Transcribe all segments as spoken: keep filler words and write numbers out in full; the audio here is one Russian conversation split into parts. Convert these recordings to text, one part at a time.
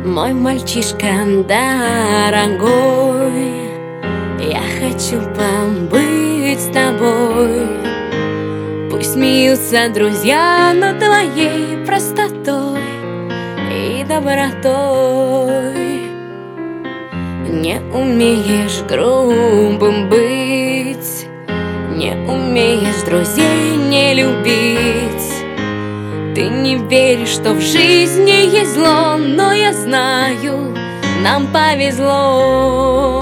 Мой мальчишка дорогой, я хочу побыть с тобой. Пусть смеются друзья над твоей простотой и добротой. Не умеешь грубым быть, не умеешь друзей не любить. Ты не веришь, что в жизни есть зло, но я знаю, нам повезло.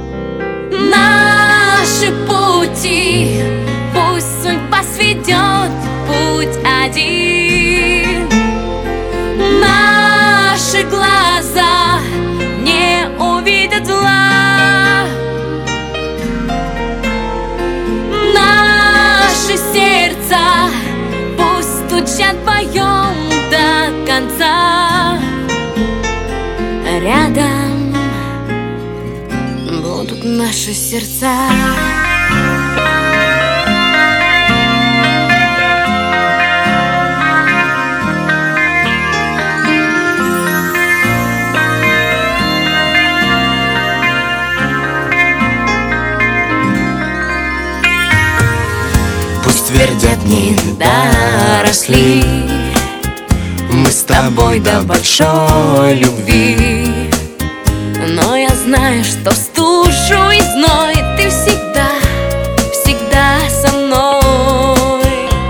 Наши пути пусть судьба сведет путь один. Наши глаза не увидят зла. Наши сердца пусть стучат вдвоем до конца. Рядом будут наши сердца. Пусть твердят дни доросли, мы с тобой до большой любви. Но я знаю, что в стужу и зной ты всегда, всегда со мной.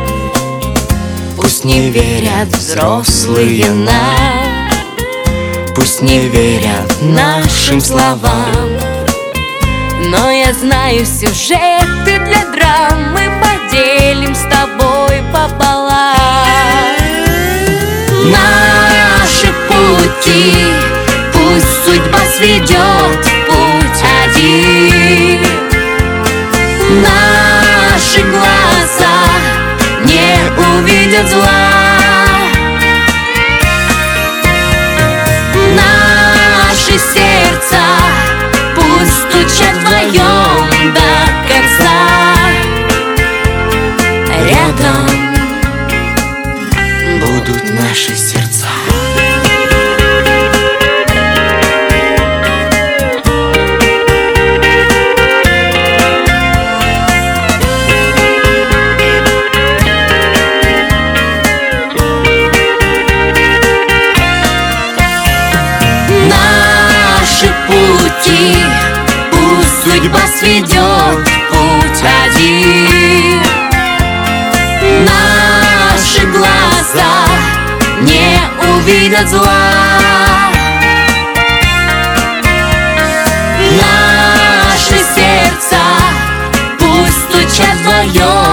Пусть не верят взрослые нам, пусть не верят нашим словам, но я знаю сюжеты для драм. Мы поделим с тобой пополам. Наши пути пусть судьба сведет путь один. Наши глаза не увидят зла. Наши сердца пусть стучат вдвоем до конца. Рядом будут наши сердца. Наши пути пусть судьба сведет путь один. Наши глаза не увидят зла. Наши сердца пусть стучат вдвоем